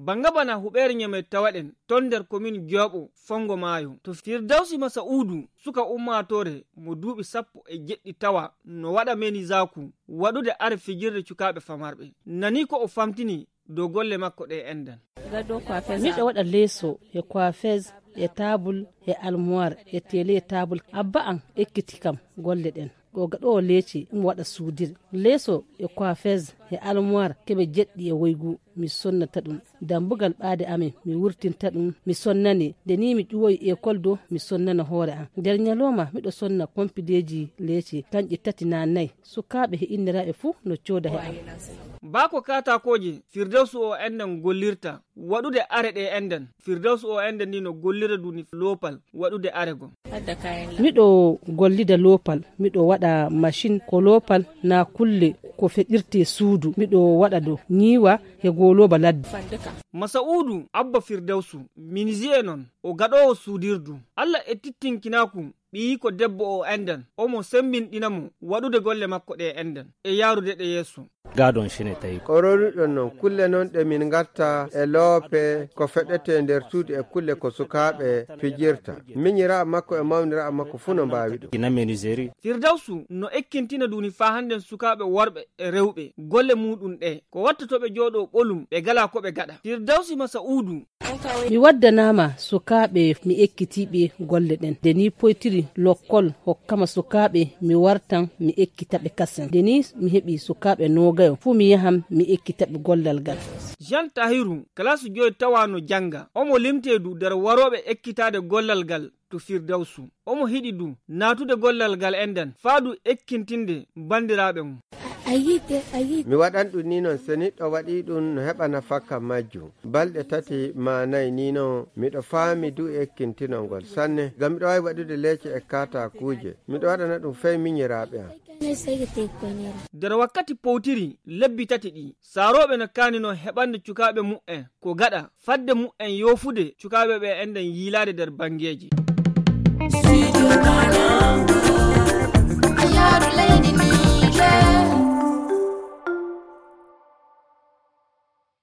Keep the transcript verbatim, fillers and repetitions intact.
banga bana huɓere nyame tawaɗen ton nder commune Diobo Fongo Mayo to Firdausi Masaudu suka ummatore mo duuɓi sappo e jeɗɗi tawa no waɗa meni zaku waɗude are fijirde cukaɓe famarɓe nani ko o famtini dow golle makko ɗe endan. Miɗo waɗa leeso e coiffeuse e table e armoire e télé e table abba an ekkiti kam golle ɗen o gaɗo o leeci ɗum waɗa suudir leeso e coiffeuse e armoire keɓe jeɗɗi e woygu mi sonnata ɗum dambugal ɓaade amen mi wurtinta ɗum mi sonnani nde ni mi ƴuwoyi école do mi sonnana hoore am nder ñalowma miɗo sonna pompideji leeci kanƴi tati na nayyi sukaɓe he inniraɓe fuu no cooda he am. Bako katakoji Firdausu o endan gollirta waɗude are ɗe endan Firdausu o endan ni no gollira duni lopal waɗude are gon. Miɗo gollida lopal miɗo waɗa machine ko lopal na kulle ko feɗirte suudu miɗo waɗa do ñiwa e goloba ladde. Masaudu Abba Firdausu minisi non o gaɗowo suudirdu Allah e tittinkinaku ɓiyi ko debbo o endan omo sembinɗinamo waɗude golle makko ɗe endan e yarude ɗe yesso. Gadon shine tawi kororiɗon noon kulle noon ɗe min gatta e loope ko feɗete nder suudu e kulle ko sukaɓe fijirta miñira makko e mawnira makko fu no mbawi ɗum ina menuiserie. Firdausu no ekkintina duni fa handen sukaɓe worɓe e rewɓe golle muɗum ɗe ko watta to ɓe jooɗo ɓolum ɓe gala ko ɓe gaɗa. Firdausi Masaudu mi waddanama sukaɓe mi ekkitiɓe golle ɗen nde ni poytiri lokkol hokkama sukaɓe mi wartan mi ekkitaɓe kasen nde ni mi heeɓi sukaɓe nogayo fu mi yaham mi ekkitaɓe gollal gal. Jean Tahiru classe joyi tawano janga omo limtedu nder waroɓe ekkitade gollal gal to Firdausu omo hiɗi du natude gollal gal endan faadu ekkintinde bandiraɓe mum. mi waɗan ɗum ni noon so neɗɗo waɗi ɗum no heɓana fakka majjum balɗe tati ma nayyi ni noon miɗo faami du ekkintinolngol sanne ngam miɗo wawi waɗude leece e katakuje miɗo waɗana ɗum fey miñiraɓe am. nder wakkati powtiri lebbi tati ɗi saroɓe no kanino heɓande cukaɓe mu'en ko gaɗa fadde mu'en yofude cukaɓe ɓe enɗen yiilade nder bangeji.